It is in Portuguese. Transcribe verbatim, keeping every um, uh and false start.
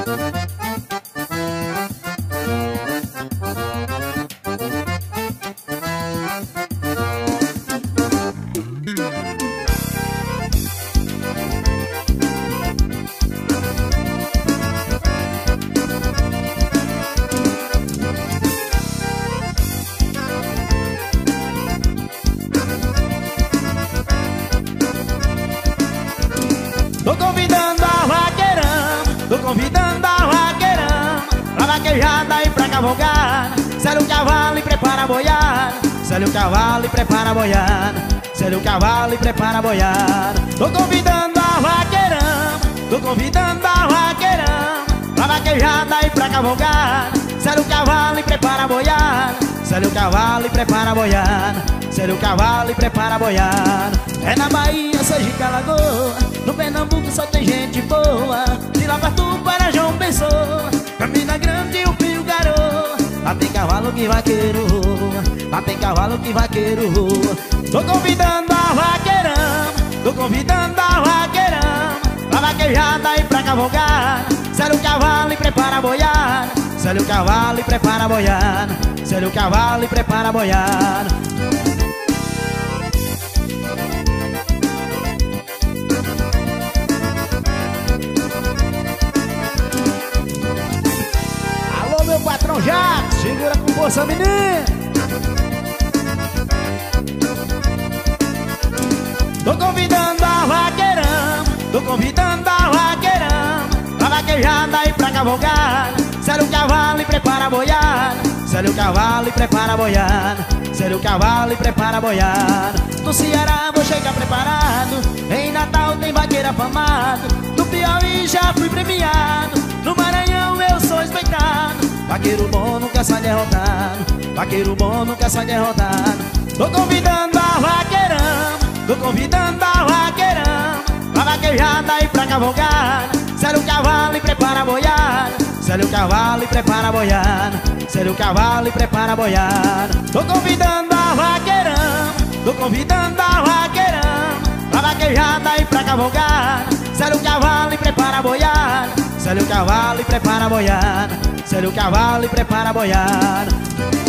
Tô convidando a vaqueirão, tô convidando a vaqueirão pra vaquejada e pra cavalgar. Sele o cavalo e prepara a boiada, sele o cavalo e prepara a boiada, sele o cavalo e prepara a boiada. Tô convidando a vaqueirão, tô convidando a vaqueirão pra vaquejada e pra cavalgar. Sele o cavalo e prepara a boiada, sele o cavalo e prepara a boiada, sele o cavalo e prepara a boiada. É na Bahia, Sergipe, Alagoas, no Pernambuco só tem gente boa. De lá pra tu para João Pessoa, Campina Grande e o Pio Garoa. Lá tem cavalo que vaqueiro, lá tem cavalo que vaqueiro. Tô convidando a vaqueirão, tô convidando a vaqueirão pra vaquejada e pra cavalgar. Sele o cavalo e prepara a boiada, sele o cavalo e prepara a boiada, sele o cavalo e prepara a boiada. Meu patrão Jato, segura com força, menino. Tô convidando a vaqueirão, tô convidando a vaqueirão pra vaquejada e pra cavalgar. Sele o cavalo e prepara a boiada, sele o cavalo e prepara a boiada, sele o cavalo e prepara a boiada. No Ceará vou chegar preparado, em Natal tem vaqueiro afamado, no Piauí já fui premiado, no Maranhão eu sou respeitado. Vaqueiro bom nunca sai derrotado, vaqueiro bom nunca sai derrotado. Tô convidando a vaqueirão, tô convidando a vaqueirão pra vaquejada e pra cavalgar. Sele o cavalo e prepara a boiada, sele o cavalo e prepara a boiada, sele o cavalo e prepara a boiada. Tô convidando a vaqueirão, tô convidando a vaqueirão pra vaquejada e pra cavalgar. Sele o cavalo e prepara a boiada, sele o cavalo e prepara a boiada, sele o cavalo e prepara a boiada.